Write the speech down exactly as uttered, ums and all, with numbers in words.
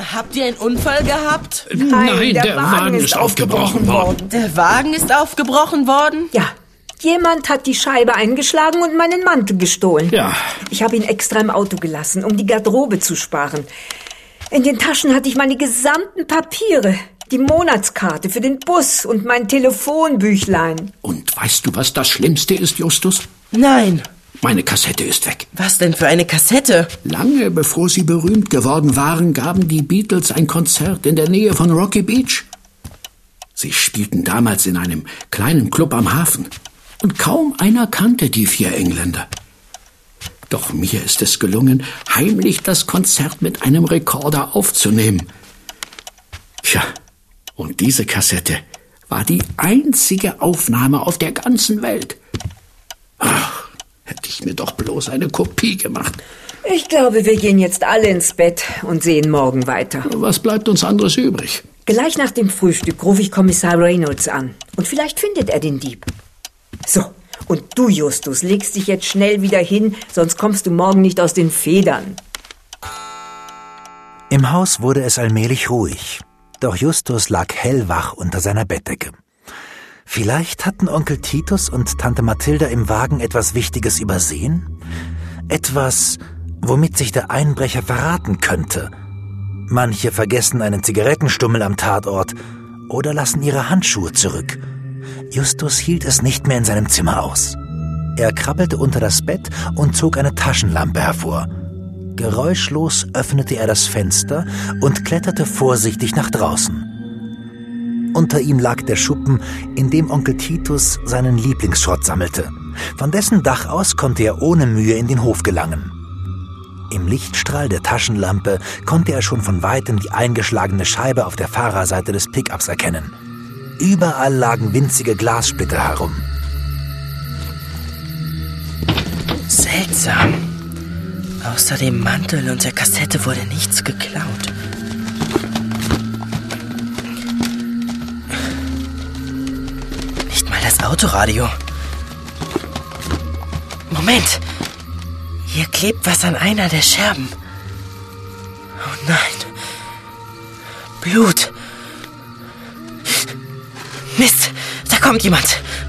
Habt ihr einen Unfall gehabt? Nein, Nein der, der Wagen, Wagen ist ist aufgebrochen worden. Der Wagen ist aufgebrochen worden? Ja, jemand hat die Scheibe eingeschlagen und meinen Mantel gestohlen. Ja. Ich habe ihn extra im Auto gelassen, um die Garderobe zu sparen. In den Taschen hatte ich meine gesamten Papiere, die Monatskarte für den Bus und mein Telefonbüchlein. Und weißt du, was das Schlimmste ist, Justus? Nein. Meine Kassette ist weg. Was denn für eine Kassette? Lange bevor sie berühmt geworden waren, gaben die Beatles ein Konzert in der Nähe von Rocky Beach. Sie spielten damals in einem kleinen Club am Hafen. Und kaum einer kannte die vier Engländer. Doch mir ist es gelungen, heimlich das Konzert mit einem Rekorder aufzunehmen. Tja, und diese Kassette war die einzige Aufnahme auf der ganzen Welt. Ach, hätte ich mir doch bloß eine Kopie gemacht. Ich glaube, wir gehen jetzt alle ins Bett und sehen morgen weiter. Was bleibt uns anderes übrig? Gleich nach dem Frühstück rufe ich Kommissar Reynolds an. Und vielleicht findet er den Dieb. So, und du, Justus, legst dich jetzt schnell wieder hin, sonst kommst du morgen nicht aus den Federn. Im Haus wurde es allmählich ruhig. Doch Justus lag hellwach unter seiner Bettdecke. Vielleicht hatten Onkel Titus und Tante Mathilda im Wagen etwas Wichtiges übersehen? Etwas, womit sich der Einbrecher verraten könnte. Manche vergessen einen Zigarettenstummel am Tatort oder lassen ihre Handschuhe zurück. Justus hielt es nicht mehr in seinem Zimmer aus. Er krabbelte unter das Bett und zog eine Taschenlampe hervor. Geräuschlos öffnete er das Fenster und kletterte vorsichtig nach draußen. Unter ihm lag der Schuppen, in dem Onkel Titus seinen Lieblingsschrott sammelte. Von dessen Dach aus konnte er ohne Mühe in den Hof gelangen. Im Lichtstrahl der Taschenlampe konnte er schon von weitem die eingeschlagene Scheibe auf der Fahrerseite des Pickups erkennen. Überall lagen winzige Glassplitter herum. Seltsam. Außer dem Mantel und der Kassette wurde nichts geklaut. Nicht mal das Autoradio. Moment! Hier klebt was an einer der Scherben. Oh nein. Blut. Mist, da kommt jemand.